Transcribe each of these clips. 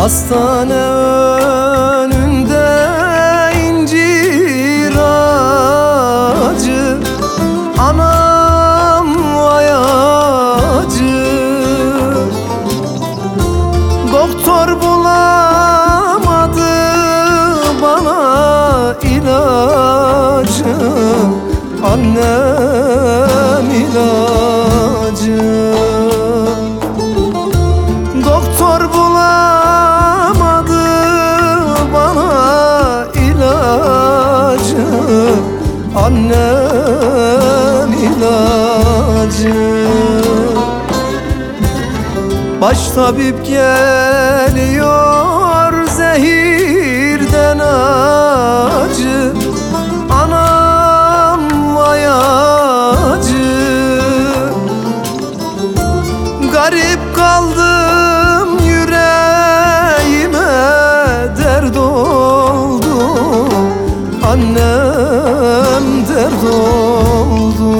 Hastane önünde incir ağacı, anam vay acı. Doktor bulamadı bana ilacı, annem ilacı. Doktor bulamadı bana ilacı, annem ilacı. Baş tabip geliyor zehirden acı, anam vay acı. Garip kaldım yüreğime dert oldu, annem dert oldu.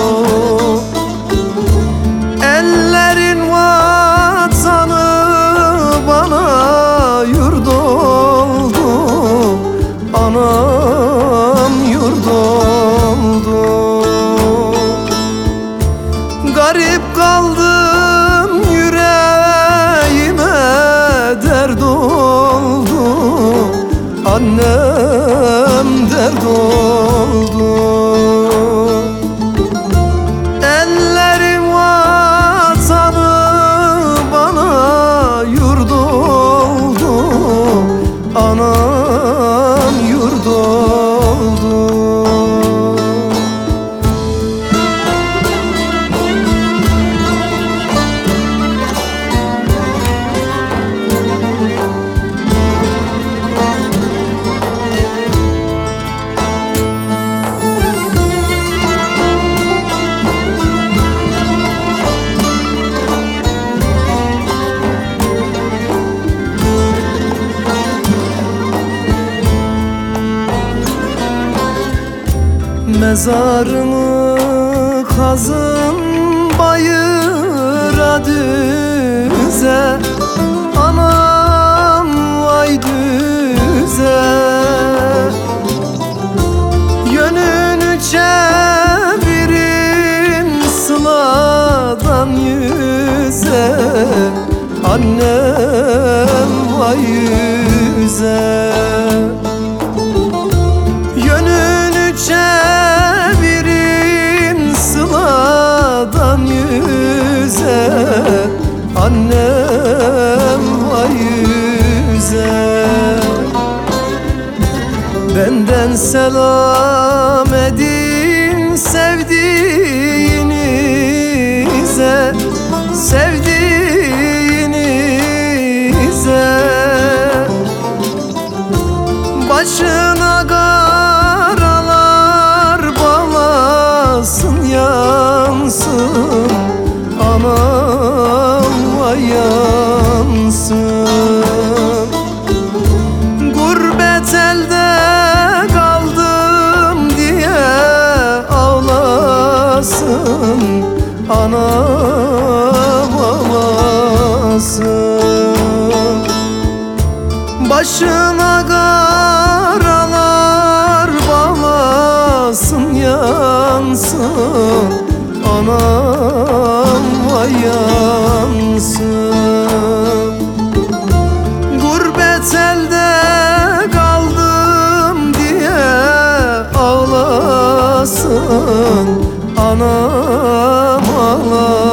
Ellerin vatanı bana yurt oldu, anam yurt oldu. Garip kaldım yüreğime dert oldu, annem dert oldu. Ellerim vatanı bana yurt oldu, anam yurt oldu. Mezarımı kazın bayıra düze, anam vay düze. Yönünü çevirin sıladan yüze, annem vay yüze. Yönünü çevirin sıladan yüze, annem vay yüze. Benden selam edin sevdiğinize, sevdiğinize. Başına karalar bağlasın yansın, anam vay yansın. Gurbet elde kaldım diye ağlasın, anam ağlasın. Başına karalar bağlasın yansın, anam vay yansın. Gurbet elde kaldım diye ağlasın, anam ağlasın.